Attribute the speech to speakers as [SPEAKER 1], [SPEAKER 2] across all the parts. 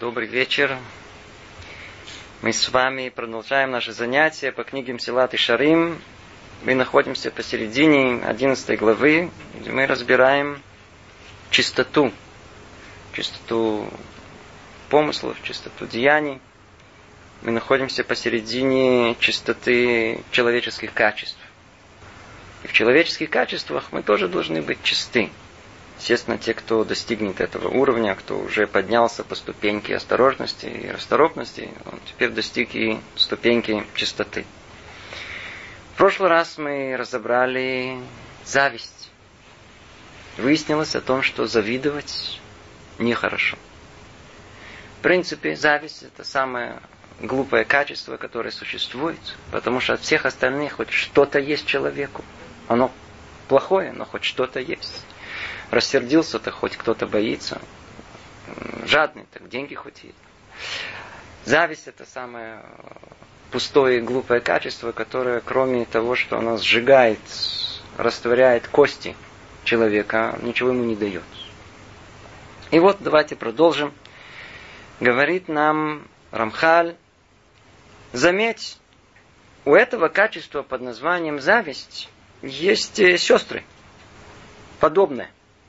[SPEAKER 1] Добрый вечер. Мы с вами продолжаем наши занятия по книге Мсилат Ишарим. Мы находимся посередине 11 главы, где мы разбираем чистоту помыслов, чистоту деяний. Мы находимся посередине чистоты человеческих качеств. И в человеческих качествах мы тоже должны быть чисты. Естественно, те, кто достигнет этого уровня, кто уже поднялся по ступеньке осторожности и расторопности, он теперь достиг и ступеньки чистоты. В прошлый раз мы разобрали зависть. Выяснилось о том, что завидовать нехорошо. В принципе, зависть – это самое глупое качество, которое существует, потому что от всех остальных хоть что-то есть человеку. Оно плохое, но хоть что-то есть. Рассердился-то, хоть кто-то боится. Жадный, так деньги хоть есть. Зависть – это самое пустое и глупое качество, которое, кроме того, что оно сжигает, растворяет кости человека, ничего ему не дает. И вот давайте продолжим. Говорит нам Рамхаль: заметь, у этого качества под названием зависть есть сестры, подобные.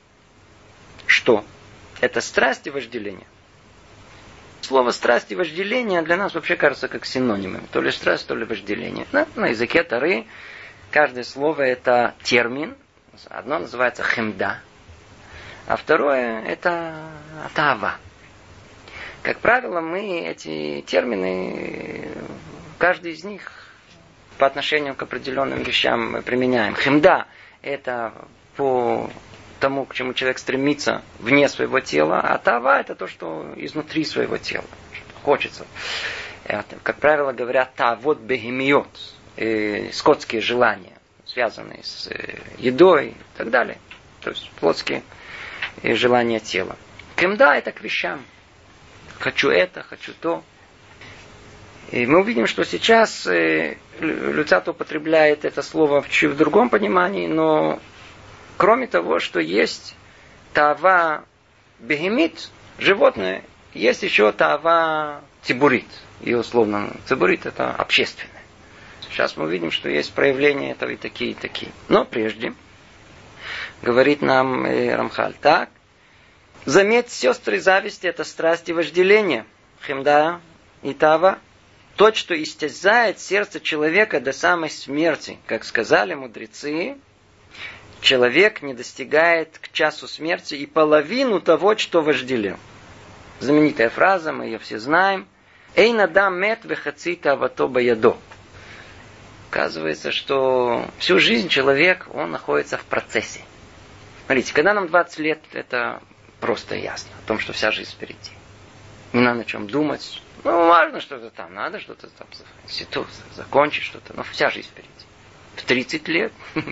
[SPEAKER 1] Что? Это страсть и вожделение. Слово страсть и вожделение для нас вообще кажется как синонимы. То ли страсть, то ли вожделение. На языке Торы каждое слово это термин. Одно называется хемда, а второе это тава. Как правило, мы эти термины, каждый из них по отношению к определенным вещам применяем. Хемда это по тому, к чему человек стремится вне своего тела, а тава это то, что изнутри своего тела. Хочется. Это, как правило, говорят тавот бегемиот, скотские желания, связанные с едой и так далее. То есть плотские желания тела. Хемда это к вещам. Хочу это, хочу то. И мы увидим, что сейчас Люцат употребляет это слово в другом понимании, но кроме того, что есть тава бегемит, животное, есть еще тава цибурит. И условно цибурит это общественное. Сейчас мы увидим, что есть проявления этого и такие, и такие. Но прежде говорит нам Рамхаль так. Заметь, сестры зависти, это страсть и вожделение. Хемда и тава. То, что истязает сердце человека до самой смерти. Как сказали мудрецы, человек не достигает к часу смерти и половину того, что вожделел. Знаменитая фраза, мы ее все знаем. Эйн адам мет вехаци тавато баядо. Оказывается, что всю жизнь человек, он находится в процессе. Смотрите, когда нам 20 лет, это просто ясно. О том, что вся жизнь впереди. Не надо о чем думать. Важно что-то там, надо что-то там институт закончить что-то. Но вся жизнь впереди. В 30 лет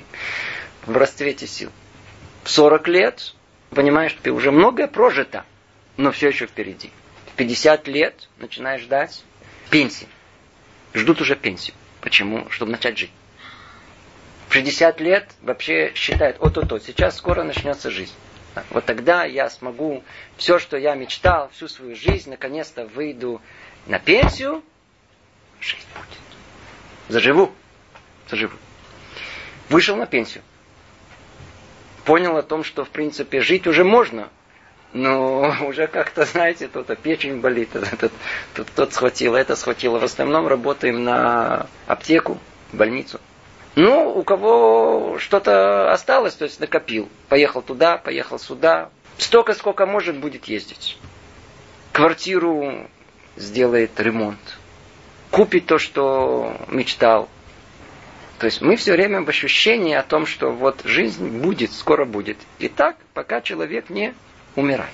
[SPEAKER 1] в расцвете сил. В 40 лет понимаешь, что ты уже многое прожито, но все еще впереди. В 50 лет начинаешь ждать пенсии. Ждут уже пенсию. Почему? Чтобы начать жить. В 60 лет вообще считают, сейчас скоро начнется жизнь. Вот тогда я смогу все, что я мечтал всю свою жизнь, наконец-то выйду на пенсию. Жизнь будет. Заживу. Вышел на пенсию. Понял о том, что в принципе жить уже можно. Но уже как-то, знаете, то-то печень болит, тот схватило, это схватило. В основном работаем на аптеку, больницу. У кого что-то осталось, то есть накопил. Поехал туда, поехал сюда. Столько, сколько может, будет ездить. Квартиру сделает ремонт. Купит то, что мечтал. То есть мы все время в ощущении о том, что вот жизнь будет, скоро будет. И так, пока человек не умирает.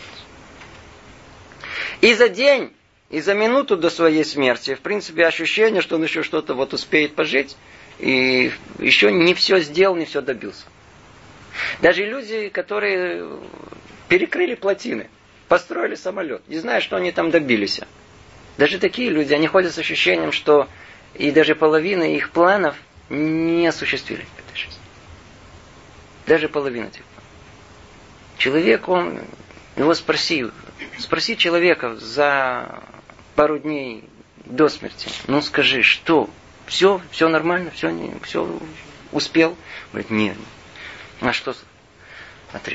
[SPEAKER 1] И за день, и за минуту до своей смерти, в принципе, ощущение, что он еще что-то вот успеет пожить, и еще не все сделал, не все добился. Даже люди, которые перекрыли плотины, построили самолет, не знаю, что они там добились. Даже такие люди, они ходят с ощущением, что и даже половина их планов не осуществили в этой жизни. Даже половина этих планов. Человек, его спроси, Спроси человека за пару дней до смерти. Ну скажи, что? Все нормально, все успел? Говорит, нет. А что? Смотри.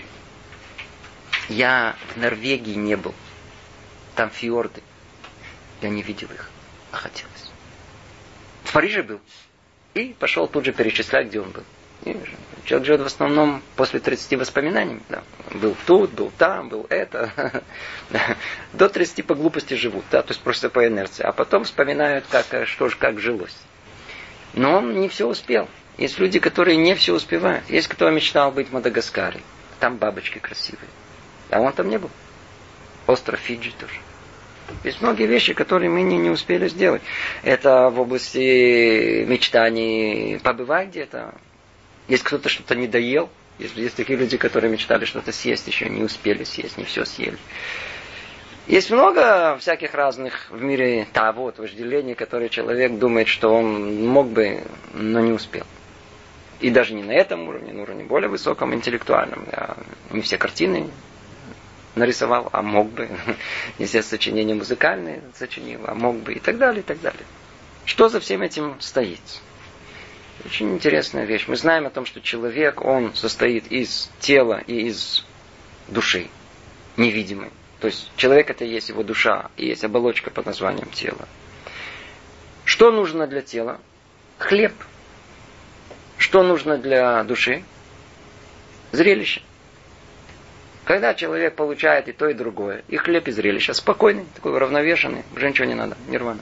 [SPEAKER 1] Я в Норвегии не был. Там фьорды. Я не видел их, а хотелось. В Париже был. И пошел тут же перечислять, где он был. И человек живет в основном после 30 воспоминаниями. Да. Был тут, был там, был это. До 30 по глупости живут. Да, то есть просто по инерции. А потом вспоминают, как жилось. Но он не все успел. Есть люди, которые не все успевают. Есть кто мечтал быть в Мадагаскаре. Там бабочки красивые. А он там не был. Остров Фиджи тоже. Есть многие вещи, которые мы не успели сделать. Это в области мечтаний побывать где-то. Есть кто-то что-то не доел. Есть такие люди, которые мечтали что-то съесть, еще не успели съесть, не все съели. Есть много всяких разных в мире вожделений, которые человек думает, что он мог бы, но не успел. И даже не на этом уровне, на уровне более высоком, интеллектуальном. Я не все картины нарисовал, а мог бы. Не все сочинения музыкальные сочинил, а мог бы. И так далее, и так далее. Что за всем этим стоит? Очень интересная вещь. Мы знаем о том, что человек, он состоит из тела и из души, невидимой. То есть человек это и есть его душа, и есть оболочка под названием тело. Что нужно для тела? Хлеб. Что нужно для души? Зрелище. Когда человек получает и то, и другое, и хлеб, и зрелище, спокойный, такой уравновешенный, уже ничего не надо, нирвана.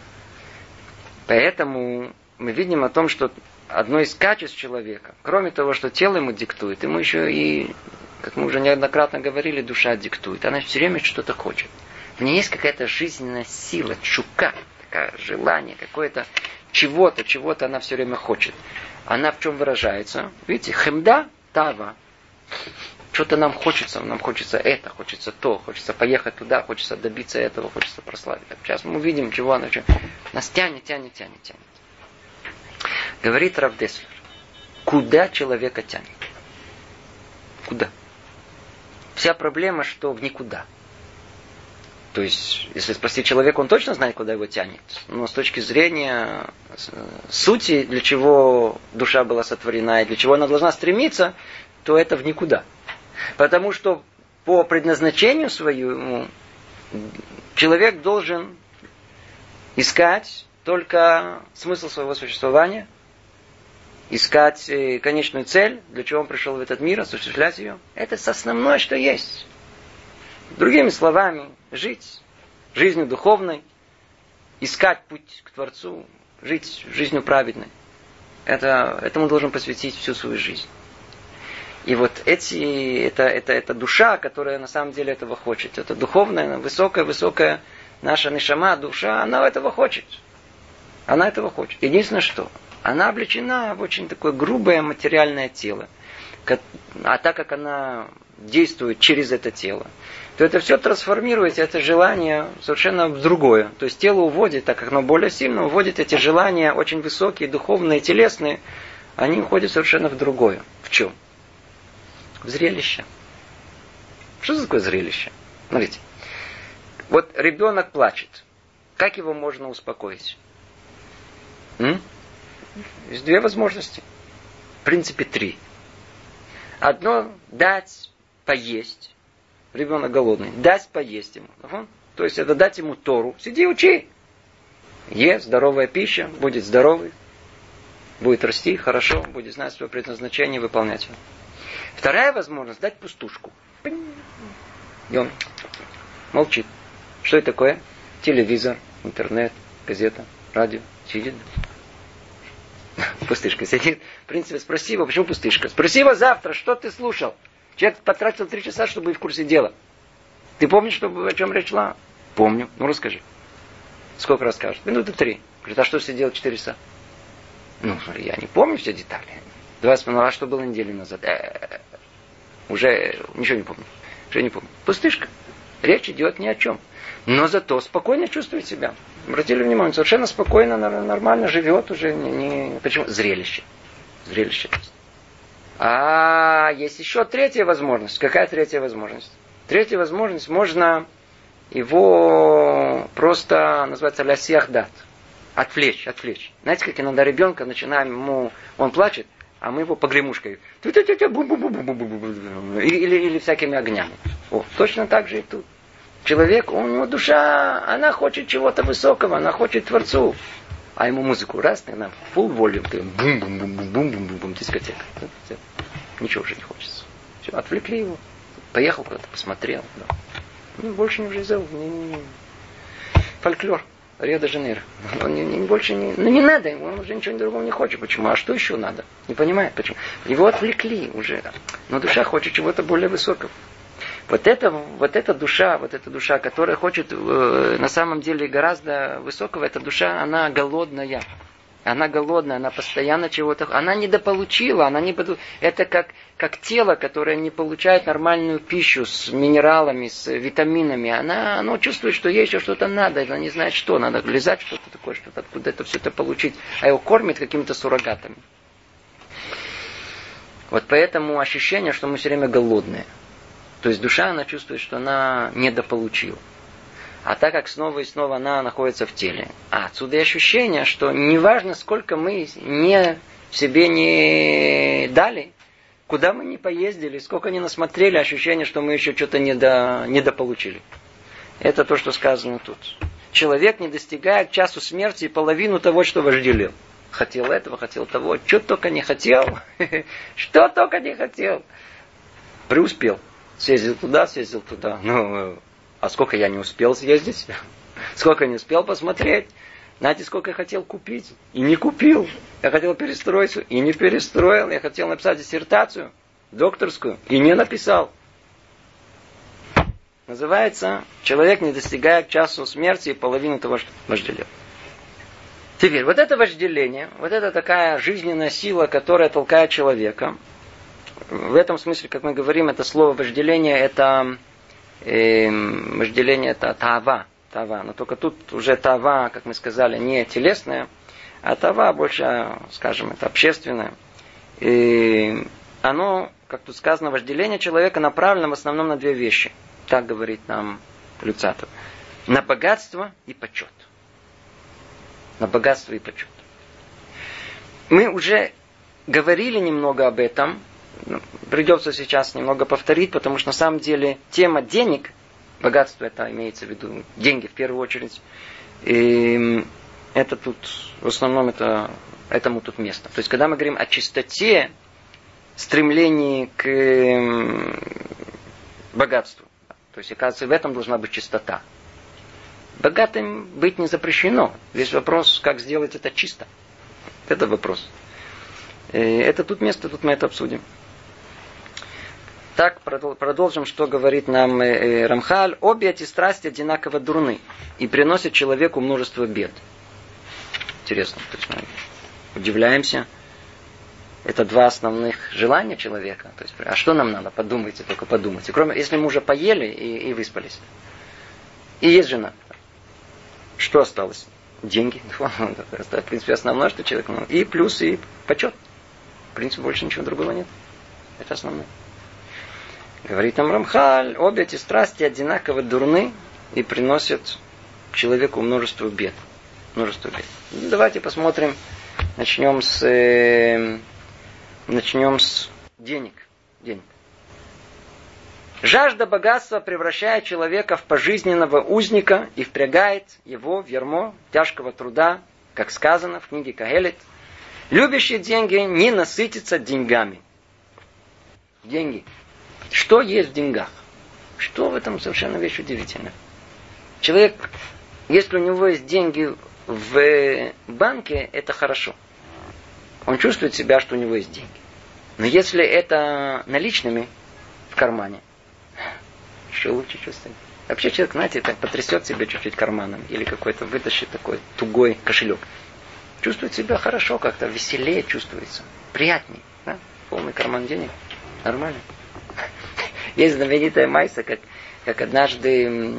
[SPEAKER 1] Поэтому мы видим о том, что одно из качеств человека, кроме того, что тело ему диктует, ему еще и, как мы уже неоднократно говорили, душа диктует. Она все время что-то хочет. В ней есть какая-то жизненная сила, чука, такое желание, какое-то чего-то она все время хочет. Она в чем выражается? Видите, хемда, тава. Что-то нам хочется это, хочется то, хочется поехать туда, хочется добиться этого, хочется прославить. Сейчас мы увидим, чего она нас тянет. Говорит Рав Деслер, куда человека тянет? Куда? Вся проблема, что в никуда. То есть, если спросить человека, он точно знает, куда его тянет. Но с точки зрения сути, для чего душа была сотворена и для чего она должна стремиться, то это в никуда. Потому что по предназначению своему человек должен искать только смысл своего существования, искать конечную цель, для чего он пришел в этот мир, осуществлять ее. Это основное, что есть. Другими словами, жить жизнью духовной, искать путь к Творцу, жить жизнью праведной. Этому должен посвятить всю свою жизнь. И вот это душа, которая на самом деле этого хочет. Это духовная, высокая наша нишама, душа, она этого хочет. Она этого хочет. Единственное, что она облечена в очень такое грубое материальное тело. А так как она действует через это тело, то это все трансформируется, это желание совершенно в другое. То есть тело уводит, так как оно более сильно, уводит эти желания очень высокие, духовные, телесные, они уходят совершенно в другое. В чем? В зрелище. Что такое зрелище? Смотрите. Вот ребенок плачет. Как его можно успокоить? Есть две возможности. В принципе, три. Одно – дать поесть. Ребенок голодный. Дать поесть ему. То есть это дать ему Тору. Сиди, учи. Ешь, здоровая пища, будет здоровый. Будет расти хорошо, будет знать свое предназначение и выполнять его. Вторая возможность – дать пустушку. И он молчит. Что это такое? Телевизор, интернет, газета, радио. Сидит. Пустышка сидит. В принципе, спроси его, почему пустышка? Спроси его завтра, что ты слушал? Человек потратил 3 часа, чтобы быть в курсе дела. Ты помнишь, о чем речь шла? Помню. Ну, расскажи. Сколько расскажешь? 3 минуты. Говорит, а что сидел 4 часа? Ну, смотри, я не помню все детали. 20 минут, а что было неделю назад? Уже ничего не помню. Уже не помню. Пустышка. Речь идет ни о чем. Но зато спокойно чувствует себя. Обратили внимание, совершенно спокойно, нормально живет уже. Почему? Зрелище. А есть еще третья возможность. Какая третья возможность? Третья возможность, можно его просто называется лясиях дат. Отвлечь. Знаете, как иногда ребенка начинаем, он плачет, а мы его погремушкой. Или всякими огнями. Точно так же и тут. Человек, у него душа, она хочет чего-то высокого, она хочет Творцу. А ему музыку раз, на full volume, бум-бум-бум-бум-бум-бум, дискотека. Ничего уже не хочется. Все, отвлекли его. Поехал куда-то, посмотрел. Да. Больше не влезал. Фольклор. Рио-де-Жанейро. Он больше не... не надо ему, он уже ничего другого не хочет. Почему? А что еще надо? Не понимает, почему. Его отвлекли уже. Но душа хочет чего-то более высокого. Вот эта душа, которая хочет на самом деле гораздо высокого, эта душа, она голодная. Она постоянно чего-то... Она недополучила, это как тело, которое не получает нормальную пищу с минералами, с витаминами. Оно чувствует, что ей еще что-то надо, она не знает, что. Надо лизать что-то такое, что-то откуда-то все это получить. А его кормят какими-то суррогатами. Вот поэтому ощущение, что мы все время голодные. То есть душа, она чувствует, что она недополучила. А так как снова и снова она находится в теле. Отсюда и ощущение, что неважно, сколько мы себе не дали, куда мы не поездили, сколько не насмотрели, ощущение, что мы еще что-то недополучили. Это то, что сказано тут. Человек не достигает к часу смерти и половину того, что вожделел. Хотел этого, хотел того, что только не хотел. Что только не хотел. Преуспел. Съездил туда. А сколько я не успел съездить? Сколько не успел посмотреть? Знаете, сколько я хотел купить? И не купил. Я хотел перестроить, и не перестроил. Я хотел написать диссертацию, докторскую, и не написал. Называется, человек не достигает к часу смерти и половину того, что вожделел. Теперь, вот это вожделение, вот это такая жизненная сила, которая толкает человека. В этом смысле, как мы говорим, это слово вожделение, это таава. Но только тут уже таава, как мы сказали, не телесная, а таава больше, скажем, это общественное. И оно, как тут сказано, вожделение человека направлено в основном на две вещи. Так говорит нам Люцатов. На богатство и почет. Мы уже говорили немного об этом. Придется сейчас немного повторить, потому что на самом деле тема денег, богатство это имеется в виду, деньги в первую очередь, и это тут, в основном этому тут место. То есть, когда мы говорим о чистоте, стремлении к богатству, то есть, оказывается, в этом должна быть чистота. Богатым быть не запрещено. Весь вопрос, как сделать это чисто. Это вопрос. Это тут место, тут мы это обсудим. Так, продолжим, что говорит нам Рамхаль. Обе эти страсти одинаково дурны и приносят человеку множество бед. Интересно, то есть мы удивляемся. Это два основных желания человека. То есть, а что нам надо? Подумайте, только подумайте. Кроме, если мы уже поели и выспались. И есть жена. Что осталось? Деньги. Это, в принципе, основное, что человек... И плюс, и почет. В принципе, больше ничего другого нет. Это основное. Говорит нам Рамхаль, обе эти страсти одинаково дурны и приносят человеку множество бед. Давайте посмотрим. Начнем с денег. Жажда богатства превращает человека в пожизненного узника и впрягает его в ярмо тяжкого труда, как сказано в книге Каэлит. Любящий деньги не насытится деньгами. Деньги. Что есть в деньгах? Что в этом совершенно вещь удивительная. Человек, если у него есть деньги в банке, это хорошо. Он чувствует себя, что у него есть деньги. Но если это наличными в кармане, еще лучше чувствует. Вообще человек, знаете, так потрясет себя чуть-чуть карманом или какой-то вытащит такой тугой кошелек. Чувствует себя хорошо как-то, веселее чувствуется. Приятнее. Да? Полный карман денег. Нормально. Есть знаменитая майса, как однажды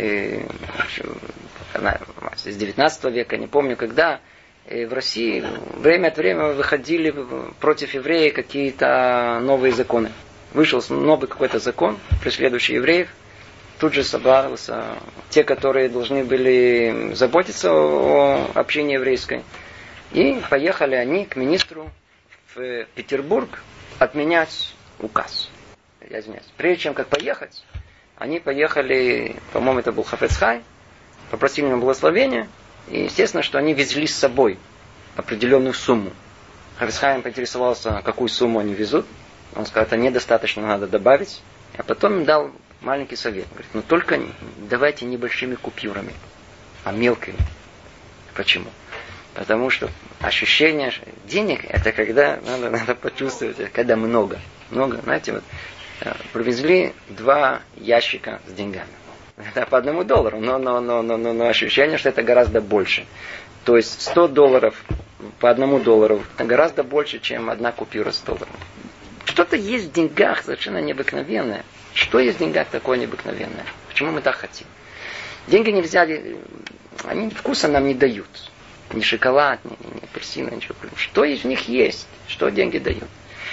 [SPEAKER 1] с 19 века, не помню когда, в России время от времени выходили против евреев какие-то новые законы. Вышел новый какой-то закон, преследующий евреев. тут же собрался те, которые должны были заботиться о общине еврейской. И поехали они к министру в Петербург отменять указ. Я извиняюсь. Прежде чем как поехать, они поехали, по-моему, это был Хафец Хай, попросили ему благословения, и естественно, что они везли с собой определенную сумму. Хафец Хай поинтересовался, какую сумму они везут. Он сказал, это недостаточно, надо добавить. А потом им дал маленький совет. Говорит, но только давайте небольшими купюрами, а мелкими. Почему? Потому что ощущение денег, это когда надо почувствовать, когда много. Много, знаете, вот привезли 2 ящика с деньгами. Это по $1, но ощущение, что это гораздо больше. То есть $100 по $1 это гораздо больше, чем 1 купюра $100. Что-то есть в деньгах совершенно необыкновенное. Что есть в деньгах такое необыкновенное? Почему мы так хотим? Деньги нельзя, они вкуса нам не дают. Ни шоколад, ни апельсины, ничего. Что из них есть? Что деньги дают?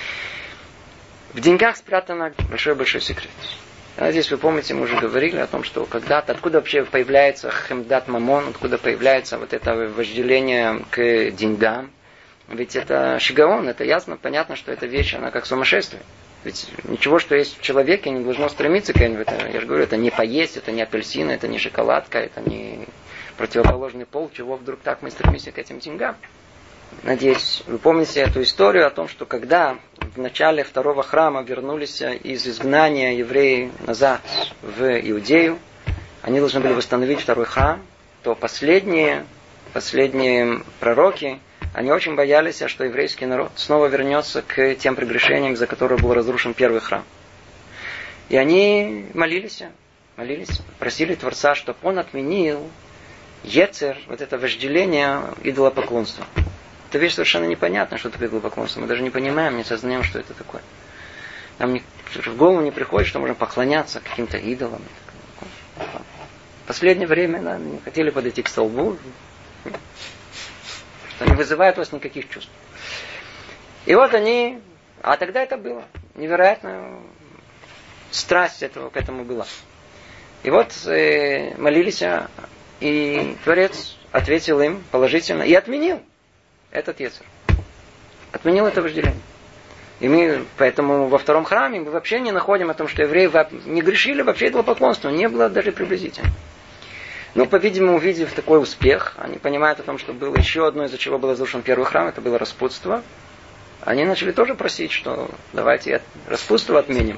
[SPEAKER 1] В деньгах спрятан большой-большой секрет. Здесь, вы помните, мы уже говорили о том, что когда-то, откуда вообще появляется хемдат мамон, откуда появляется вот это вожделение к деньгам. Ведь это шигаон, это ясно, понятно, что эта вещь, она как сумасшествие. Ведь ничего, что есть в человеке, не должно стремиться к этому. Я же говорю, это не поесть, это не апельсины, это не шоколадка, это не противоположный пол, чего вдруг так мы стремимся к этим деньгам. Надеюсь, вы помните эту историю о том, что когда в начале 2-го храма вернулись из изгнания евреи назад в Иудею, они должны были восстановить 2-й храм, то последние пророки, они очень боялись, что еврейский народ снова вернется к тем прегрешениям, за которые был разрушен 1-й храм. И они молились, просили Творца, чтобы он отменил Ецер, вот это вожделение идолопоклонства. Это вещь совершенно непонятна, что такое идолопоклонство. Мы даже не понимаем, не сознаем, что это такое. Нам в голову не приходит, что можно поклоняться каким-то идолам. В последнее время не хотели подойти к столбу, что не вызывает у вас никаких чувств. И вот они, а тогда это было. Невероятная страсть к этому была. И вот молились, и Творец ответил им положительно и отменил этот Ецер. Отменил это вожделение. И мы, поэтому во 2-м храме мы вообще не находим о том, что евреи не грешили вообще идолопоклонством. Не было даже приблизительно. Но, по-видимому, увидев такой успех, они понимают о том, что было еще одно, из-за чего был разрушен 1-й храм, это было распутство. Они начали тоже просить, что давайте распутство отменим.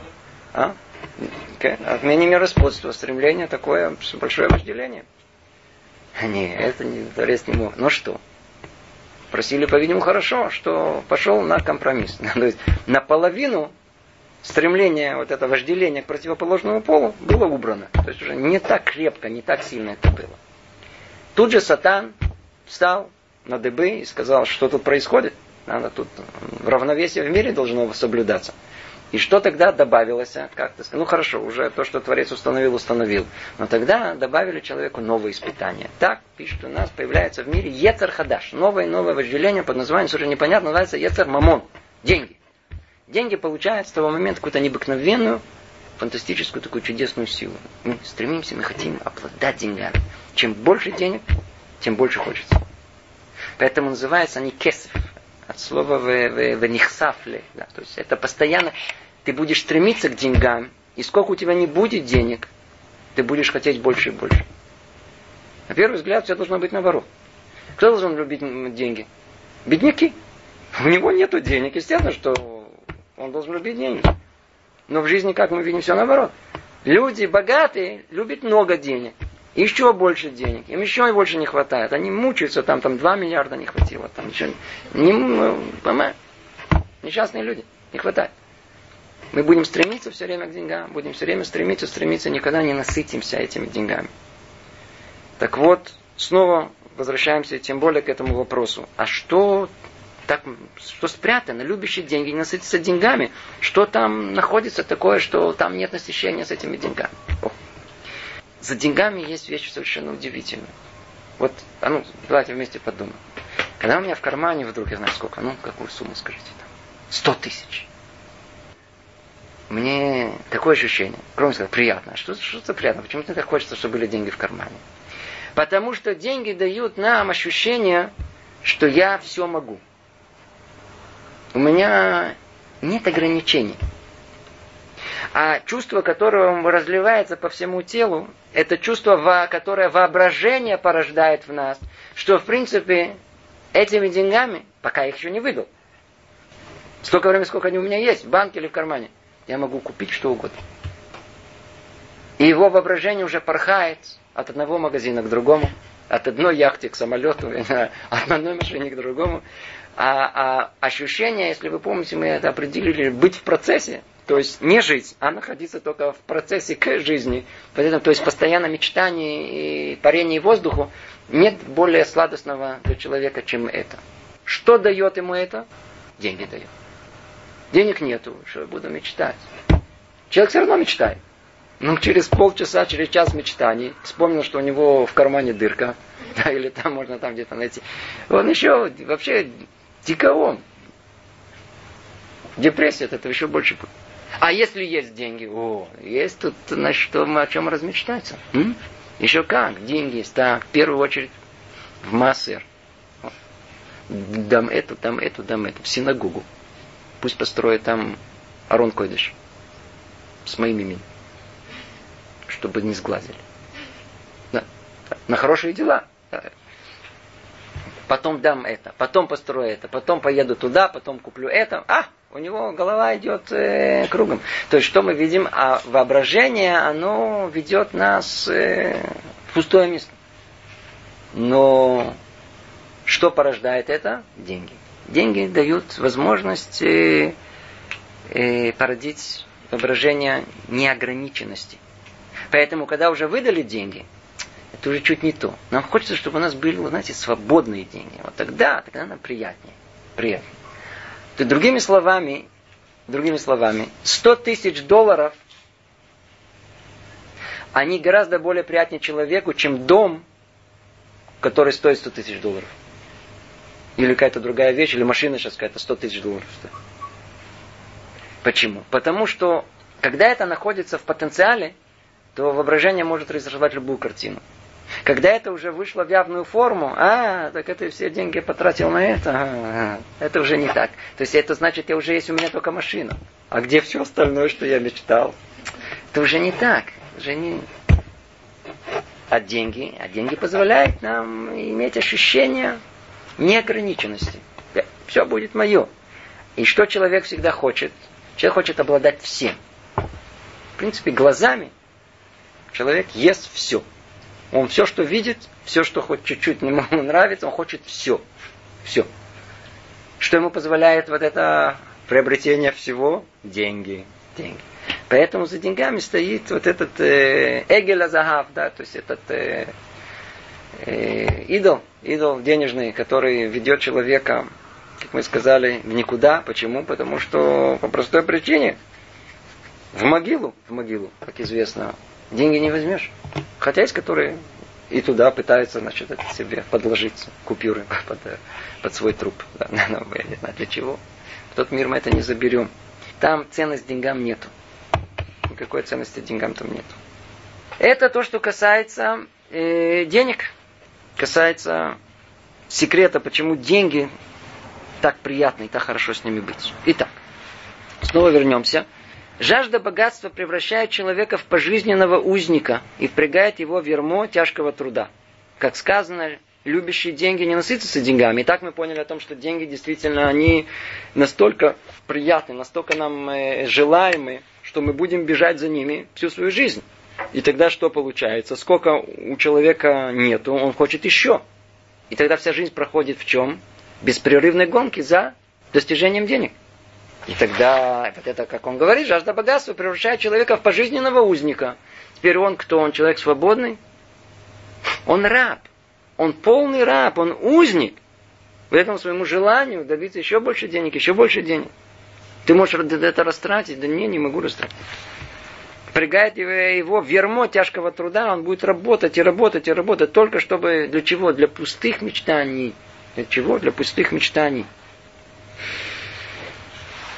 [SPEAKER 1] Отменим распутство. Стремление такое, большое вожделение. Нет, это не Творец не мог. Ну что? Просили, по-видимому, хорошо, что пошел на компромисс. То есть наполовину стремление, вот это вожделение к противоположному полу было убрано. То есть уже не так крепко, не так сильно это было. Тут же Сатан встал на дыбы и сказал, что тут происходит. Надо тут равновесие в мире должно соблюдаться. И что тогда добавилось? Ну хорошо, уже то, что Творец установил. Но тогда добавили человеку новые испытания. Так, пишет, у нас появляется в мире Ецер Хадаш. Новое вожделение под названием, совершенно непонятно, называется Ецер Мамон. Деньги. Деньги получают с того момента какую-то необыкновенную, фантастическую, такую чудесную силу. Мы стремимся, мы хотим обладать деньгами. Чем больше денег, тем больше хочется. Поэтому называются они кесов. От слова венихсафле. Да, то есть это постоянно ты будешь стремиться к деньгам, и сколько у тебя не будет денег, ты будешь хотеть больше и больше. На первый взгляд все должно быть наоборот. Кто должен любить деньги? Бедняки. У него нету денег. Естественно, что он должен любить деньги. Но в жизни, как мы видим, все наоборот. Люди богатые любят много денег. Еще больше денег. Им еще больше не хватает. Они мучаются, там 2 миллиарда не хватило. Там еще несчастные люди. Не хватает. Мы будем стремиться все время к деньгам. Будем все время стремиться. Никогда не насытимся этими деньгами. Так вот, снова возвращаемся тем более к этому вопросу. А что спрятано? Любящие деньги, не насытиться деньгами. Что там находится такое, что там нет насыщения с этими деньгами? За деньгами есть вещь совершенно удивительная. Вот, давайте вместе подумаем. Когда у меня в кармане вдруг, я знаю сколько, какую сумму скажите там? 100 000. мне такое ощущение, кроме того, приятно. А что за приятно? Почему мне так хочется, чтобы были деньги в кармане? Потому что деньги дают нам ощущение, что я все могу. У меня нет ограничений. А чувство, которое разливается по всему телу, это чувство, которое воображение порождает в нас, что, в принципе, этими деньгами, пока я их еще не выдал, столько времени, сколько они у меня есть, в банке или в кармане, я могу купить что угодно. И его воображение уже порхает от одного магазина к другому, от одной яхты к самолету, от одной машины к другому. А ощущение, если вы помните, мы это определили, быть в процессе, то есть не жить, а находиться только в процессе к жизни. Поэтому, то есть постоянно мечтание и парение воздуху, нет более сладостного для человека, чем это. Что дает ему это? Деньги дает. Денег нету, что я буду мечтать. Человек все равно мечтает. Но через полчаса, через час мечтаний вспомнил, что у него в кармане дырка, да, или там можно там где-то найти. Он еще вообще дикоон. Депрессия от этого еще больше будет. А если есть деньги, есть тут на что, о чем размечтаться. Еще как, деньги есть. Так, в первую очередь в Маасер. Дам эту, в синагогу. Пусть построят там Арон Койдеш с моим именем, чтобы не сглазили. Да. На хорошие дела. Потом дам это, потом построю это, потом поеду туда, потом куплю это. У него голова идет кругом. То есть, что мы видим? А воображение, оно ведет нас в пустое место. Но что порождает это? Деньги. Деньги дают возможность породить воображение неограниченности. Поэтому, когда уже выдали деньги, это уже чуть не то. Нам хочется, чтобы у нас были, знаете, свободные деньги. Вот тогда нам приятнее. Приятнее. То другими словами, $100 000, они гораздо более приятнее человеку, чем дом, который стоит $100 000. Или какая-то другая вещь, или машина сейчас какая-то $100 000 стоит. Почему? Потому что, когда это находится в потенциале, то воображение может разрисовать любую картину. Когда это уже вышло в явную форму, так это все деньги потратил на это, это уже не так. То есть это значит, уже есть у меня только машина. А где все остальное, что я мечтал? Это уже не так. А деньги позволяют нам иметь ощущение неограниченности. Все будет мое. И что человек всегда хочет? Человек хочет обладать всем. В принципе, глазами человек ест все. Он все, что видит, все, что хоть чуть-чуть ему нравится, он хочет все. Все. Что ему позволяет вот это приобретение всего? Деньги. Поэтому за деньгами стоит вот этот Эгель Азахав, да, то есть этот идол денежный, который ведет человека, как мы сказали, в никуда. Почему? Потому что по простой причине в могилу, как известно, деньги не возьмешь. Хотя есть, которые и туда пытаются, это себе подложить купюры под свой труп. Да, я не знаю для чего. В тот мир мы это не заберем. Там ценность деньгам нету. Никакой ценности деньгам там нету. Это то, что касается денег. Касается секрета, почему деньги так приятно и так хорошо с ними быть. Итак, снова вернемся. Жажда богатства превращает человека в пожизненного узника и впрягает его в ярмо тяжкого труда. Как сказано, любящие деньги не насытятся деньгами. И так мы поняли о том, что деньги действительно, они настолько приятны, настолько нам желаемы, что мы будем бежать за ними всю свою жизнь. И тогда что получается? Сколько у человека нету, он хочет еще. И тогда вся жизнь проходит в чем? Беспрерывной гонки за достижением денег. И тогда, вот это, как он говорит, жажда богатства превращает человека в пожизненного узника. Теперь он кто? Он человек свободный? Он раб. Он полный раб, он узник. Поэтому своему желанию добиться еще больше денег. Ты можешь это растратить? Да не могу растратить. Впрягает его в ярмо тяжкого труда, он будет работать, только чтобы... Для чего? Для пустых мечтаний. Для чего? Для пустых мечтаний.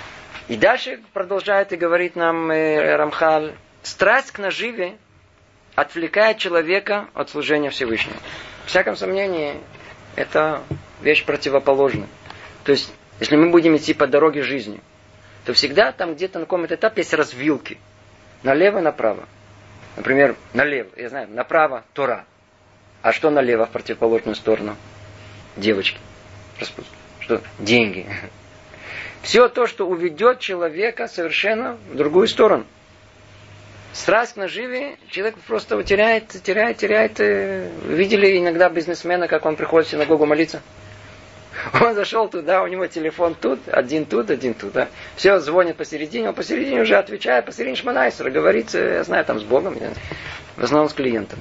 [SPEAKER 1] И дальше продолжает и говорит нам Рамхаль, страсть к наживе отвлекает человека от служения Всевышнему. В всяком сомнении, это вещь противоположная. То есть, если мы будем идти по дороге жизни, то всегда там где-то на каком-то этапе есть развилки. Налево, направо. Например, налево, я знаю, направо Тора. А что налево в противоположную сторону? Девочки. Что? Деньги. Все то, что уведет человека совершенно в другую сторону. Страсть к наживе, человек просто теряет. Видели иногда бизнесмена, как он приходит в синагогу молиться? Он зашел туда, у него телефон тут, один тут. Да. Все, звонит посередине, он посередине уже отвечает, посередине шманайсера, говорит, я знаю, там с Богом, в основном с клиентами.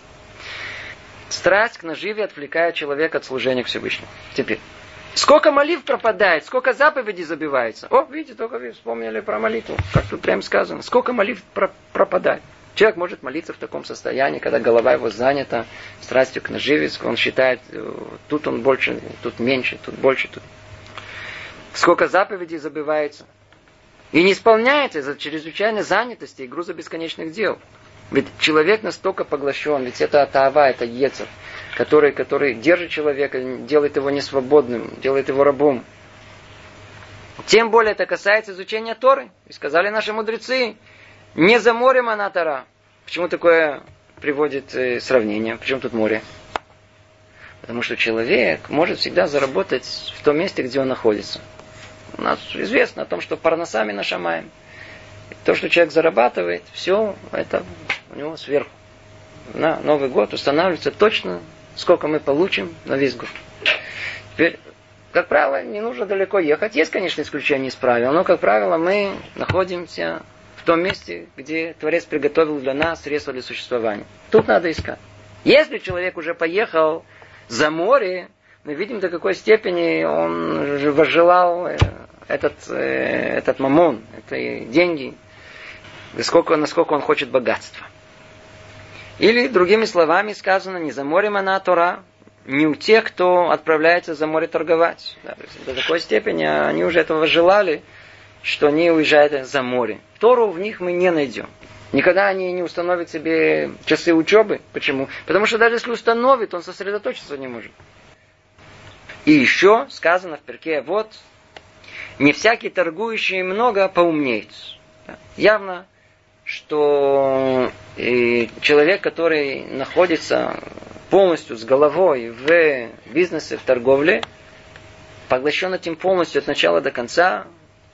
[SPEAKER 1] Страсть к наживе отвлекает человека от служения к Всевышнему. Теперь, сколько молитв пропадает, сколько заповедей забивается. О, видите, только вы вспомнили про молитву, как тут прямо сказано. Сколько молитв пропадает. Человек может молиться в таком состоянии, когда голова его занята страстью к наживе, он считает, тут он больше, тут меньше, тут больше, тут. Сколько заповедей забывается. И не исполняется из-за чрезвычайной занятости и груза бесконечных дел. Ведь человек настолько поглощен, ведь это таава, это ецер, который держит человека, делает его несвободным, делает его рабом. Тем более это касается изучения Торы. И сказали наши мудрецы, не за морем она Тора. Почему такое приводит сравнение? Почему тут море? Потому что человек может всегда заработать в том месте, где он находится. У нас известно о том, что парнасами нашамаем. То, что человек зарабатывает, все это у него сверху. На Новый год устанавливается точно, сколько мы получим на весь год. Теперь, как правило, не нужно далеко ехать. Есть, конечно, исключения из правил, но, как правило, мы находимся в том месте, где Творец приготовил для нас средства для существования. Тут надо искать. Если человек уже поехал за море, мы видим, до какой степени он возжелал этот мамон, это деньги, насколько он хочет богатства. Или, другими словами сказано, не за морем она Тора, не у тех, кто отправляется за море торговать. Да, до такой степени они уже этого желали, что они уезжают за море. Тору в них мы не найдем. Никогда они не установят себе часы учебы. Почему? Потому что даже если установит, он сосредоточиться не может. И еще сказано в перке, вот, не всякий торгующий много поумнеет. Явно, что человек, который находится полностью с головой в бизнесе, в торговле, поглощен этим полностью от начала до конца,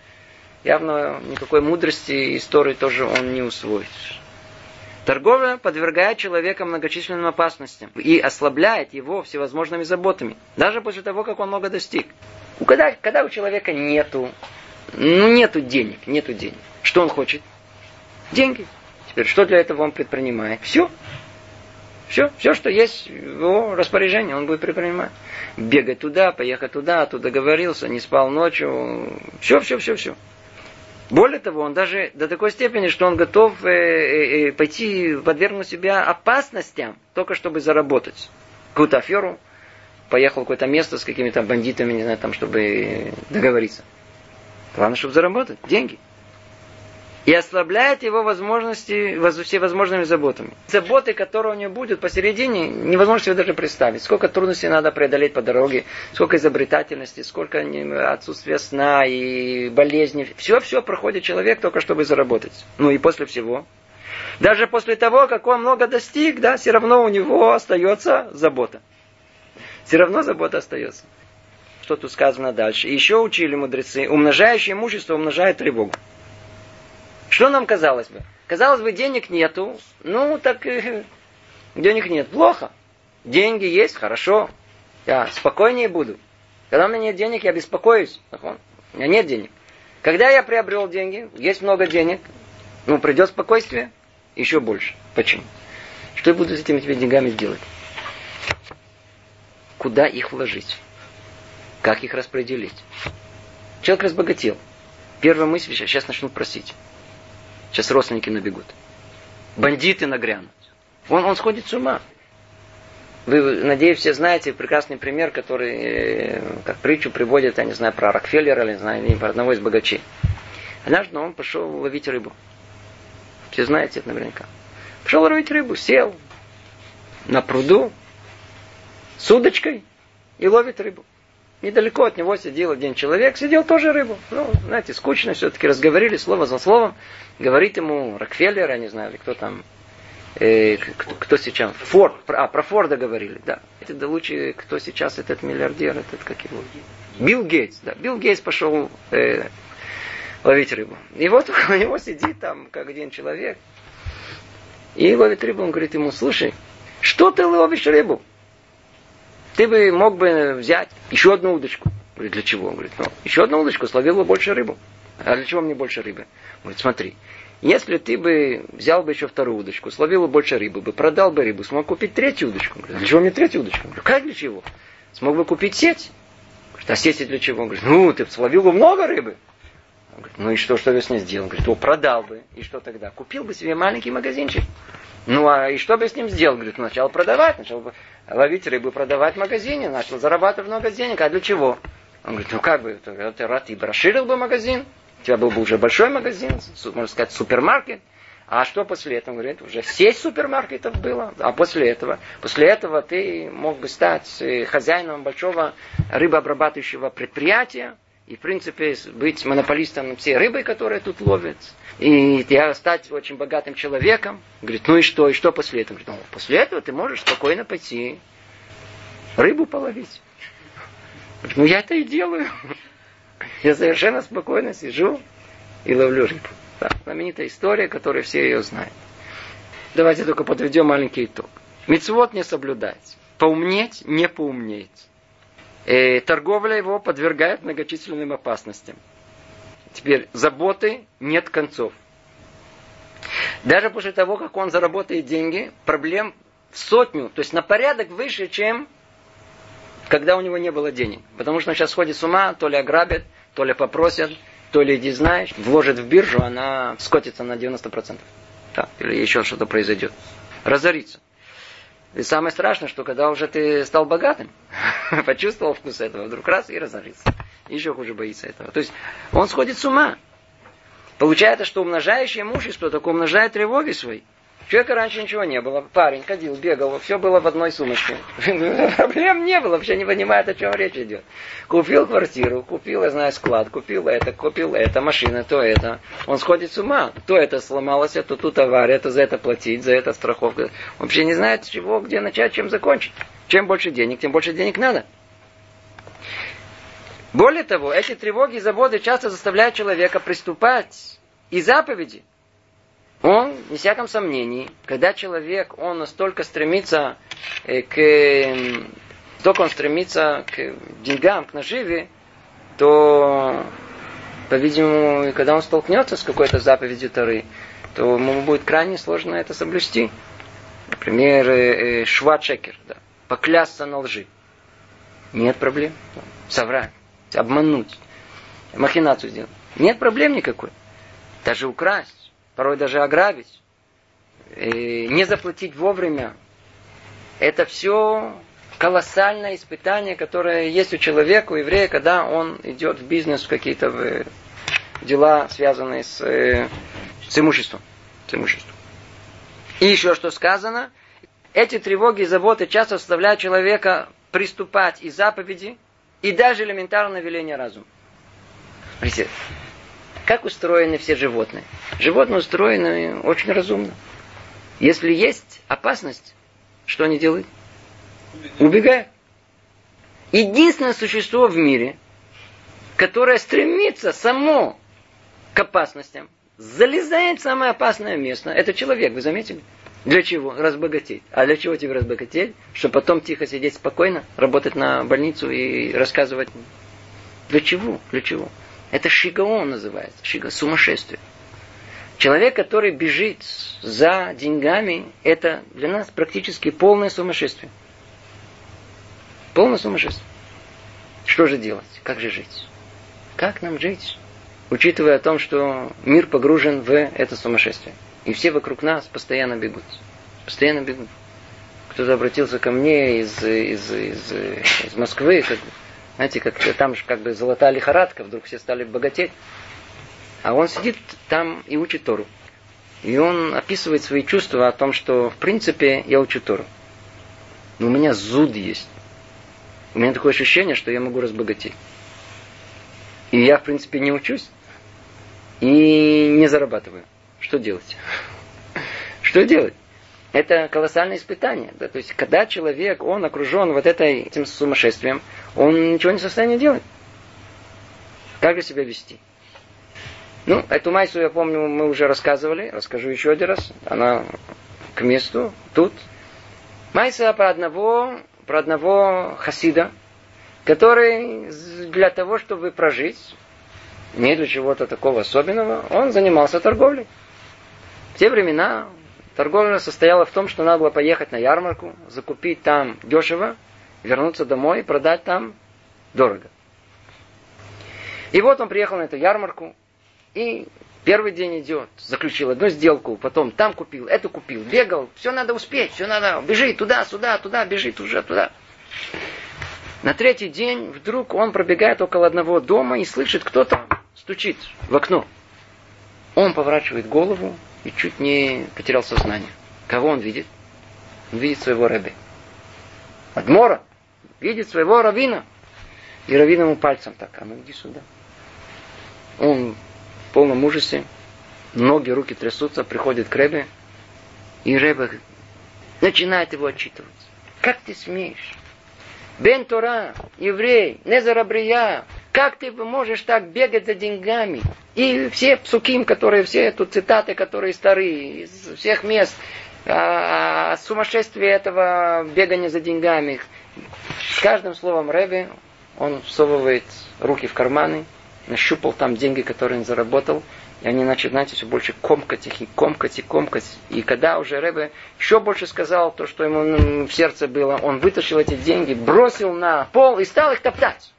[SPEAKER 1] явно никакой мудрости и истории тоже он не усвоит. Торговля подвергает человека многочисленным опасностям и ослабляет его всевозможными заботами, даже после того, как он много достиг. Когда у человека нету денег, что он хочет? Деньги. Теперь, что для этого он предпринимает? Все, что есть в его распоряжении, он будет предпринимать. Бегать туда, поехать туда, оттуда договорился, не спал ночью. Все. Более того, он даже до такой степени, что он готов пойти подвергнуть себя опасностям, только чтобы заработать. Какую-то аферу, поехал в какое-то место с какими-то бандитами, не знаю, там, чтобы договориться. Главное, чтобы заработать деньги. И ослабляет его возможности всевозможными заботами. Заботы, которые у него будут посередине, невозможно себе даже представить. Сколько трудностей надо преодолеть по дороге, сколько изобретательности, сколько отсутствия сна и болезней. Все проходит человек только чтобы заработать. Ну и после всего. Даже после того, как он много достиг, да, все равно у него остается забота. Все равно забота остается. Что тут сказано дальше? Еще учили мудрецы, умножающее имущество умножает тревогу. Что нам казалось бы? Казалось бы, денег нету. Ну, так денег нет. Плохо. Деньги есть, хорошо. Я спокойнее буду. Когда у меня нет денег, я беспокоюсь. У меня нет денег. Когда я приобрел деньги, есть много денег, придет спокойствие, еще больше. Почему? Что я буду с этими деньгами делать? Куда их вложить? Как их распределить? Человек разбогател. Первая мысль, сейчас начнут просить. Сейчас родственники набегут. Бандиты нагрянут. Он сходит с ума. Вы, надеюсь, все знаете прекрасный пример, который, как притчу приводит, я не знаю, про Рокфеллера, или не знаю, про одного из богачей. Однажды он пошел ловить рыбу. Все знаете это наверняка. Пошел ловить рыбу, сел на пруду с удочкой и ловит рыбу. Недалеко от него сидел один человек, сидел тоже рыбу. Ну, знаете, скучно все-таки, разговорили слово за словом. Говорит ему Рокфеллер, я не знаю, или кто там, кто сейчас, Форд, про Форда говорили, да. Это лучше, кто сейчас этот миллиардер, этот как его? Билл Гейтс, да. Билл Гейтс пошел ловить рыбу. И вот у него сидит там, как один человек, и ловит рыбу, он говорит ему, слушай, что ты ловишь рыбу? Ты бы мог бы взять еще одну удочку. Говорит, для чего? Он говорит, еще одну удочку, словил бы больше рыбу. А для чего мне больше рыбы? Он говорит, смотри, если ты бы взял бы еще вторую удочку, словил бы больше рыбы, продал бы рыбу, смог купить третью удочку. Он говорит, для чего мне третью удочку? Он говорит, как для чего? Смог бы купить сеть. Он говорит, а сеть для чего? Он говорит, ты словил бы много рыбы. Он говорит, и что я с ней сделал? Он говорит, продал бы. И что тогда? Купил бы себе маленький магазинчик. И что бы с ним сделал? Говорит, начал продавать, начал бы ловить рыбу, продавать в магазине, начал зарабатывать много денег. А для чего? Он говорит, ты бы расширил бы магазин, у тебя был бы уже большой магазин, можно сказать, супермаркет. А что после этого? Он говорит, уже 6 супермаркетов было. А после этого ты мог бы стать хозяином большого рыбообрабатывающего предприятия. И, в принципе, быть монополистом всей рыбы, которая тут ловит. И стать очень богатым человеком. Говорит, и что? И что после этого? Говорит, после этого ты можешь спокойно пойти рыбу половить. Говорит, я это и делаю. Я совершенно спокойно сижу и ловлю рыбу. Да, знаменитая история, которую все ее знают. Давайте только подведем маленький итог. Мицвот не соблюдать. Поумнеть не поумнеть. Торговля его подвергает многочисленным опасностям. Теперь, заботы нет концов. Даже после того, как он заработает деньги, проблем в 100, то есть на порядок выше, чем когда у него не было денег. Потому что он сейчас сходит с ума, то ли ограбят, то ли попросят, то ли, не знаешь, вложит в биржу, она скотится на 90%. Да, или еще что-то произойдет. Разорится. И самое страшное, что когда уже ты стал богатым, почувствовал вкус этого, вдруг раз и разорился. Еще хуже боится этого. То есть он сходит с ума. Получается, что умножающее имущество только умножает тревоги свои. У человека раньше ничего не было. Парень ходил, бегал, все было в одной сумочке. Проблем не было, вообще не понимает, о чем речь идет. Купил квартиру, купил, я знаю, склад, купил это, машина, то это. Он сходит с ума. То это сломалось, то тут авария, то за это платить, за это страховка. Он вообще не знает, с чего, где начать, чем закончить. Чем больше денег, тем больше денег надо. Более того, эти тревоги и заботы часто заставляют человека приступать и заповеди. Он, не всяком сомнении, когда человек, он настолько стремится к деньгам, к наживе, то, по-видимому, когда он столкнется с какой-то заповедью Торы, то ему будет крайне сложно это соблюсти. Например, шват шекер, да, поклясться на лжи. Нет проблем. Соврать, обмануть, махинацию сделать. Нет проблем никакой. Даже украсть. Порой даже ограбить, не заплатить вовремя. Это все колоссальное испытание, которое есть у человека, у еврея, когда он идет в бизнес, в какие-то дела, связанные с имуществом. И еще что сказано, эти тревоги и заботы часто заставляют человека приступать и заповеди, и даже элементарное веление разума. Смотрите, как устроены все животные? Животные устроены очень разумно. Если есть опасность, что они делают? Убегают. Единственное существо в мире, которое стремится само к опасностям, залезает в самое опасное место, это человек, вы заметили? Для чего? Разбогатеть. А для чего тебе разбогатеть? Чтобы потом тихо сидеть спокойно, работать на больницу и рассказывать. Для чего? Для чего? Это шигаон называется. Сумасшествие. Человек, который бежит за деньгами, это для нас практически полное сумасшествие. Полное сумасшествие. Что же делать? Как же жить? Как нам жить? Учитывая о том, что мир погружен в это сумасшествие. И все вокруг нас постоянно бегут. Постоянно бегут. Кто-то обратился ко мне из Москвы. Знаете, как там же как бы золотая лихорадка, вдруг все стали богатеть. А он сидит там и учит Тору. И он описывает свои чувства о том, что, в принципе, я учу Тору. Но у меня зуд есть. У меня такое ощущение, что я могу разбогатеть. И я, в принципе, не учусь. И не зарабатываю. Что делать? Что делать? Это колоссальное испытание. Да? То есть, когда человек, он окружен вот этим сумасшествием, он ничего не в состоянии делать. Как же себя вести? Ну, эту майсу, я помню, мы уже рассказывали. Расскажу еще один раз. Она к месту, тут. Майса про одного хасида, который для того, чтобы прожить, не для чего-то такого особенного, он занимался торговлей. В те времена торговля состояла в том, что надо было поехать на ярмарку, закупить там дешево, вернуться домой и продать там дорого. И вот он приехал на эту ярмарку, и первый день идет, заключил одну сделку, потом там купил, эту купил, бегал, все надо успеть, все надо, бежит туда, сюда, туда, бежит уже туда. На третий день вдруг он пробегает около одного дома и слышит, кто-то стучит в окно. Он поворачивает голову и чуть не потерял сознание. Кого он видит? Он видит своего ребе. Адмора видит своего раввина. И раввин ему пальцем так, а ну иди сюда. Он в полном ужасе, ноги, руки трясутся, приходит к ребе, и ребе начинает его отчитывать. Как ты смеешь? Бен Тора, еврей, Незер Абрия, как ты можешь так бегать за деньгами? И все псуким, которые, все тут цитаты, которые старые, из всех мест, сумасшествие этого бегания за деньгами. С каждым словом ребе он всовывает руки в карманы, нащупал там деньги, которые он заработал, и они начали, знаете, все больше комкать их, и комкать, и комкать. И когда уже ребе еще больше сказал то, что ему в сердце было, он вытащил эти деньги, бросил на пол и стал их топтать.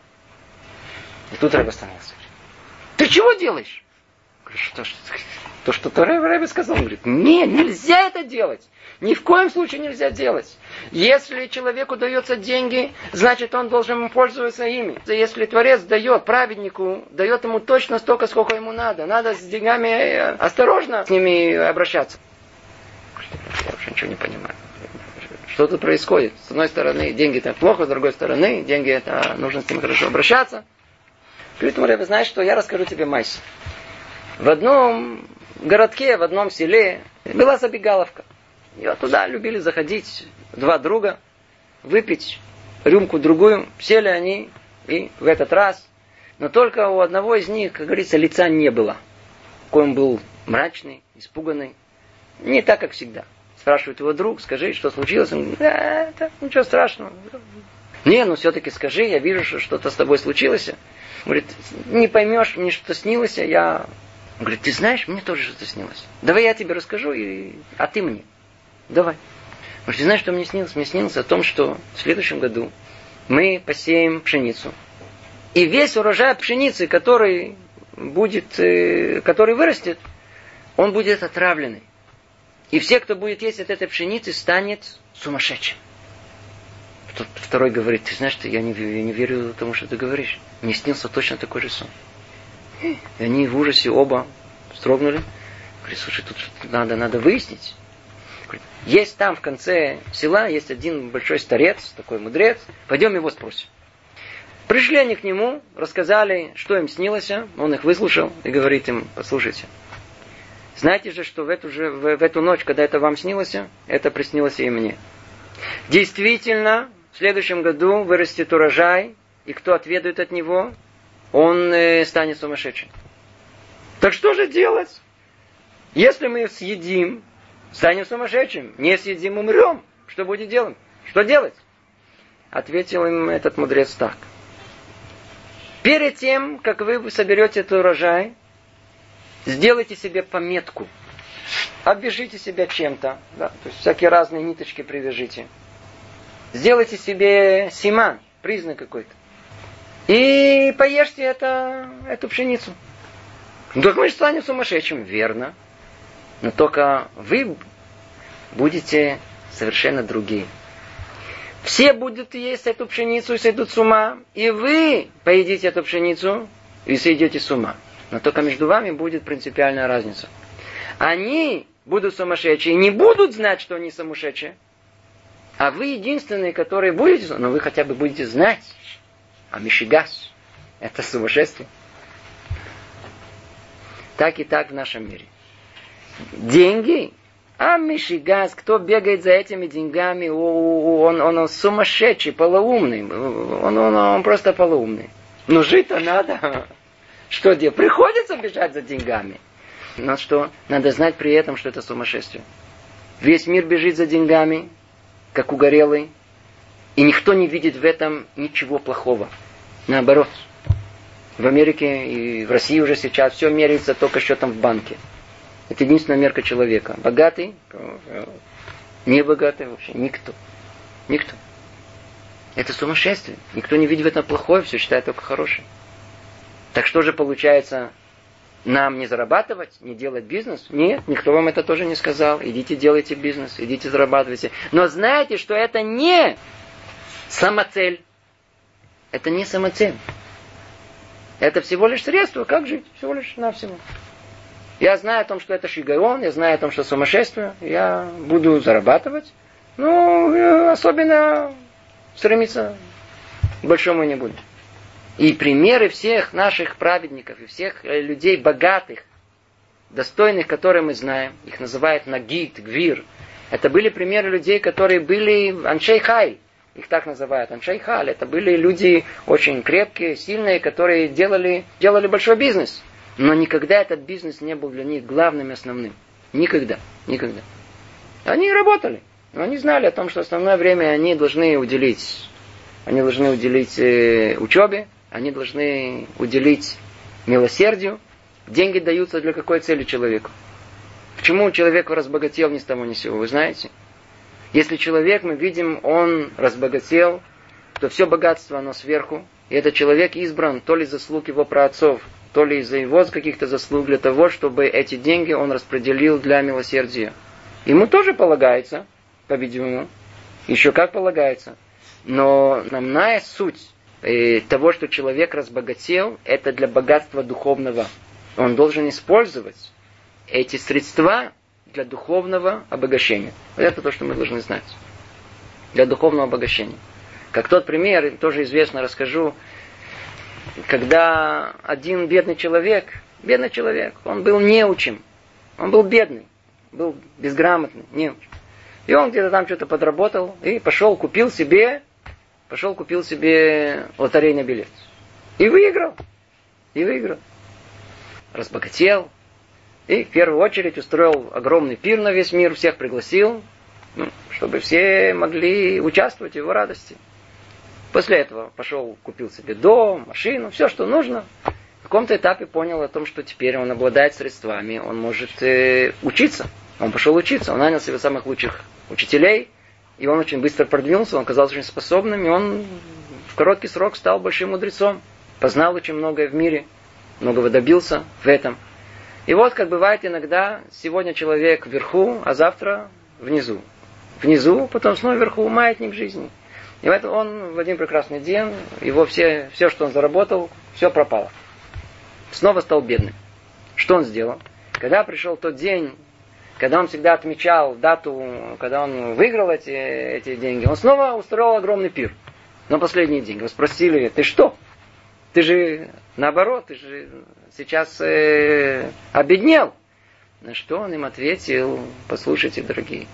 [SPEAKER 1] И тут ребе остановился. Ты чего делаешь? Говорю, что ребе сказал. Он говорит, нет, нельзя это делать. Ни в коем случае нельзя делать. Если человеку даются деньги, значит он должен пользоваться ими. Если Творец дает праведнику, дает ему точно столько, сколько ему надо. Надо с деньгами осторожно с ними обращаться. Я вообще ничего не понимаю. Что тут происходит? С одной стороны, деньги это плохо, с другой стороны, деньги это нужно с ними хорошо обращаться. Говорит ему, ребя, знаешь что, я расскажу тебе майс. В одном городке, в одном селе была забегаловка. И вот туда любили заходить два друга, выпить рюмку-другую. Сели они и в этот раз. Но только у одного из них, как говорится, лица не было. Какой он был мрачный, испуганный. Не так, как всегда. Спрашивает его друг, скажи, что случилось? Он говорит, это ничего страшного. Не, ну все-таки скажи, я вижу, что что-то с тобой случилось. Говорит, не поймешь, мне что-то снилось, я... Он говорит, ты знаешь, мне тоже что-то снилось. Давай я тебе расскажу, а ты мне. Давай. Может, ты знаешь, что мне снилось? Мне снилось о том, что в следующем году мы посеем пшеницу. И весь урожай пшеницы, который вырастет, он будет отравленный. И все, кто будет есть от этой пшеницы, станет сумасшедшим. Тут второй говорит, ты знаешь, что я не верю тому, что ты говоришь. Мне снился точно такой же сон. И они в ужасе оба вздрогнули. Говорит, слушай, тут надо выяснить. Есть там в конце села, есть один большой старец, такой мудрец. Пойдем его спросим. Пришли они к нему, рассказали, что им снилось. Он их выслушал и говорит им, послушайте. Знаете же, что в эту ночь, когда это вам снилось, это приснилось и мне. Действительно, в следующем году вырастет урожай, и кто отведает от него, он станет сумасшедшим. Так что же делать? Если мы съедим, станем сумасшедшим. Не съедим, умрем. Что будет делать? Что делать? Ответил им этот мудрец так. Перед тем, как вы соберете этот урожай, сделайте себе пометку. Обвяжите себя чем-то. Да? То есть всякие разные ниточки привяжите. Сделайте себе симан, признак какой-то. И поешьте эту пшеницу. Так мы же станем сумасшедшим. Верно. Но только вы будете совершенно другие. Все будут есть эту пшеницу и сойдут с ума. И вы поедите эту пшеницу и сойдете с ума. Но только между вами будет принципиальная разница. Они будут сумасшедшие, не будут знать, что они сумасшедшие. А вы единственные, которые будете, но вы хотя бы будете знать. А мишигас – это сумасшествие. Так и так в нашем мире. Деньги, а мишигас, кто бегает за этими деньгами, он сумасшедший, полоумный. Он просто полоумный. Но жить-то надо. Что делать? Приходится бежать за деньгами. Но что? Надо знать при этом, что это сумасшествие. Весь мир бежит за деньгами, как угорелый. И никто не видит в этом ничего плохого. Наоборот. В Америке и в России уже сейчас все меряется только счетом в банке. Это единственная мерка человека. Богатый, не богатый вообще, никто. Никто. Это сумасшествие. Никто не видит в этом плохое, все считает только хорошее. Так что же получается, нам не зарабатывать, не делать бизнес? Нет, никто вам это тоже не сказал. Идите делайте бизнес, идите зарабатывайте. Но знайте, что это не самоцель. Это не самоцель. Это всего лишь средство, как жить, всего лишь навсего. Я знаю о том, что это шигайон, я знаю о том, что сумасшествие, я буду зарабатывать, но особенно стремиться к большому не буду. И примеры всех наших праведников и всех людей богатых, достойных, которые мы знаем, их называют нагид, гвир, это были примеры людей, которые были аншей хай, их так называют, аншей халь, это были люди очень крепкие, сильные, которые делали большой бизнес. Но никогда этот бизнес не был для них главным и основным. Никогда. Никогда. Они работали. Но они знали о том, что основное время они должны уделить учебе, они должны уделить милосердию. Деньги даются для какой цели человеку? Почему человек разбогател ни с того ни с сего, вы знаете? Если человек, мы видим, он разбогател, то все богатство, оно сверху. И этот человек избран то ли заслуг его праотцов, то ли из-за его каких-то заслуг, для того, чтобы эти деньги он распределил для милосердия. Ему тоже полагается, по-видимому, еще как полагается. Но основная суть того, что человек разбогател, это для богатства духовного. Он должен использовать эти средства для духовного обогащения. Вот это то, что мы должны знать. Для духовного обогащения. Как тот пример, тоже известно, расскажу, когда один бедный человек, он был неучим, он был бедный, был безграмотный, неучим. И он где-то там что-то подработал и пошел купил себе лотерейный билет. И выиграл. Разбогател. И в первую очередь устроил огромный пир на весь мир, всех пригласил, чтобы все могли участвовать в его радости. После этого пошел, купил себе дом, машину, все, что нужно. В каком-то этапе понял о том, что теперь он обладает средствами, он может учиться. Он пошел учиться, он нанял себе самых лучших учителей, и он очень быстро продвинулся, он оказался очень способным, и он в короткий срок стал большим мудрецом. Познал очень многое в мире, многого добился в этом. И вот, как бывает иногда, сегодня человек вверху, а завтра внизу. Внизу, потом снова вверху, маятник жизни. И вот он в один прекрасный день, его все, что он заработал, все пропало. Снова стал бедным. Что он сделал? Когда пришел тот день, когда он всегда отмечал дату, когда он выиграл эти деньги, он снова устроил огромный пир. Но последние деньги. Его спросили, ты что? Ты же наоборот, ты же сейчас обеднел. На что он им ответил, послушайте, дорогие,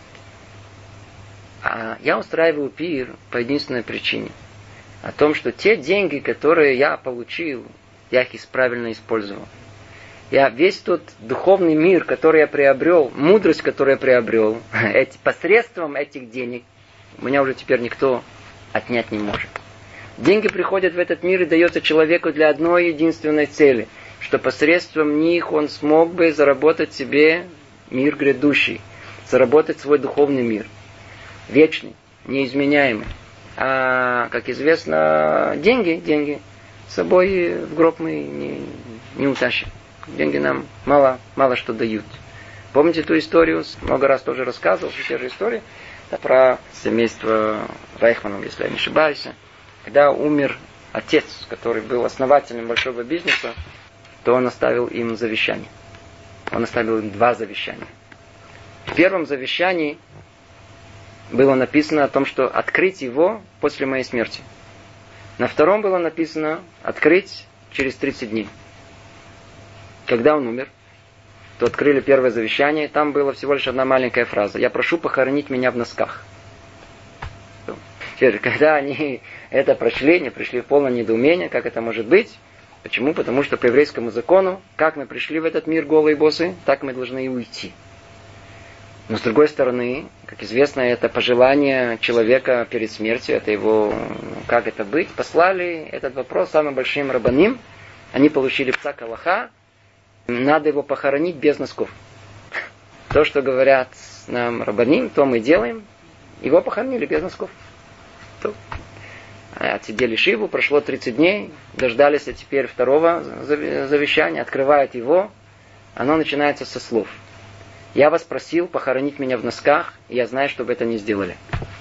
[SPEAKER 1] я устраиваю пир по единственной причине. О том, что те деньги, которые я получил, я их правильно использовал. Я весь тот духовный мир, который я приобрел, мудрость, которую я приобрел, посредством этих денег, меня уже теперь никто отнять не может. Деньги приходят в этот мир и дается человеку для одной единственной цели, что посредством них он смог бы заработать себе мир грядущий, заработать свой духовный мир. Вечный, неизменяемый. А, как известно, деньги с собой в гроб мы не утащим. Деньги нам мало что дают. Помните ту историю? Много раз тоже рассказывал, все те же истории. Про семейство Райхманов, если я не ошибаюсь. Когда умер отец, который был основателем большого бизнеса, то он оставил им завещание. Он оставил им 2 завещания. В первом завещании было написано о том, что открыть его после моей смерти. На втором было написано открыть через 30 дней. Когда он умер, то открыли первое завещание, там была всего лишь одна маленькая фраза. «Я прошу похоронить меня в носках». Теперь, когда они это прочли, они пришли в полное недоумение, как это может быть. Почему? Потому что по еврейскому закону, как мы пришли в этот мир голые босы, так мы должны и уйти. Но с другой стороны, как известно, это пожелание человека перед смертью, это его, как это быть, послали этот вопрос самым большим рабаним. Они получили псак алаха, надо его похоронить без носков. То, что говорят нам рабаним, то мы делаем. Его похоронили без носков. Отсидели шиву, прошло 30 дней, дождались теперь второго завещания, открывают его, оно начинается со слов. Я вас просил похоронить меня в носках, и я знаю, что вы это не сделали.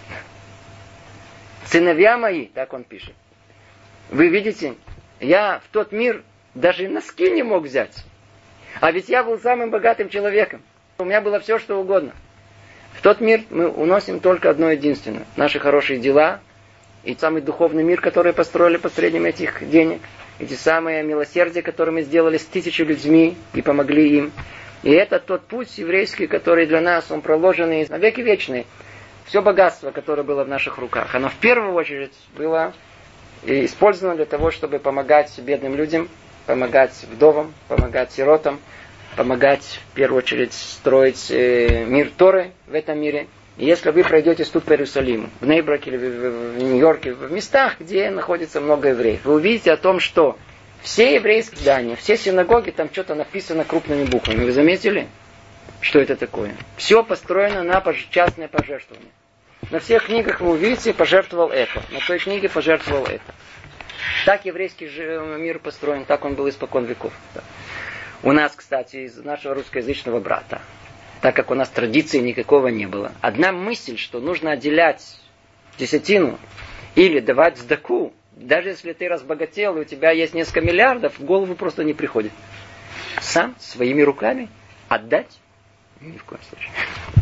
[SPEAKER 1] Сыновья мои, так он пишет, вы видите, я в тот мир даже носки не мог взять. А ведь я был самым богатым человеком. У меня было все, что угодно. В тот мир мы уносим только одно единственное. Наши хорошие дела и самый духовный мир, который построили посредством этих денег. Эти самые милосердия, которые мы сделали с 1000 людьми и помогли им. И это тот путь еврейский, который для нас, он проложенный на веки вечные. Все богатство, которое было в наших руках, оно в первую очередь было использовано для того, чтобы помогать бедным людям, помогать вдовам, помогать сиротам, помогать в первую очередь строить мир Торы в этом мире. И если вы пройдете тут по Иерусалиму, в Нейбраке или в Нью-Йорке, в местах, где находится много евреев, вы увидите о том, что все еврейские здания, все синагоги, там что-то написано крупными буквами. Вы заметили, что это такое? Все построено на частное пожертвование. На всех книгах вы увидите, пожертвовал это. На той книге пожертвовал это. Так еврейский мир построен, так он был испокон веков. У нас, кстати, из нашего русскоязычного брата, так как у нас традиции никакого не было, одна мысль, что нужно отделять десятину или давать сдаку, даже если ты разбогател и у тебя есть несколько миллиардов, в голову просто не приходит. Сам, своими руками отдать? Ни в коем случае.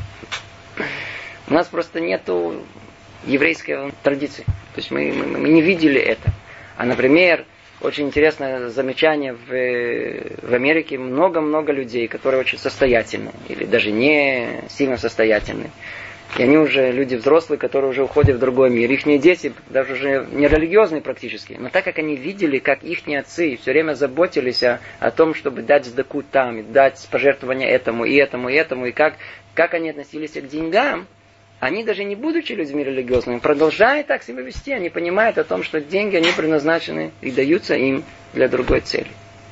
[SPEAKER 1] У нас просто нету еврейской традиции. То есть мы не видели это. А, например, очень интересное замечание в Америке. Много-много людей, которые очень состоятельны. Или даже не сильно состоятельны. И они уже люди взрослые, которые уже уходят в другой мир. Ихние дети, даже уже не религиозные практически. Но так как они видели, как ихние отцы все время заботились о том, чтобы дать сдаку там, дать пожертвование этому, и этому, и этому, и как они относились к деньгам, они даже не будучи людьми религиозными, продолжая так себя вести, они понимают о том, что деньги, они предназначены и даются им для другой цели.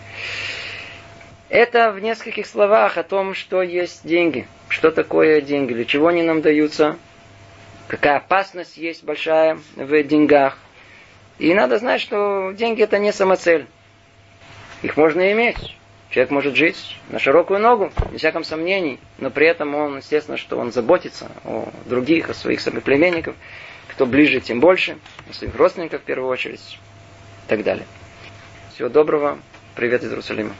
[SPEAKER 1] Это в нескольких словах о том, что есть деньги. Что такое деньги, для чего они нам даются, какая опасность есть большая в деньгах. И надо знать, что деньги это не самоцель. Их можно иметь. Человек может жить на широкую ногу, без всяком сомнений, но при этом он, естественно, что он заботится о других, о своих соплеменников, кто ближе, тем больше, о своих родственниках в первую очередь, и так далее. Всего доброго, привет из Иерусалима.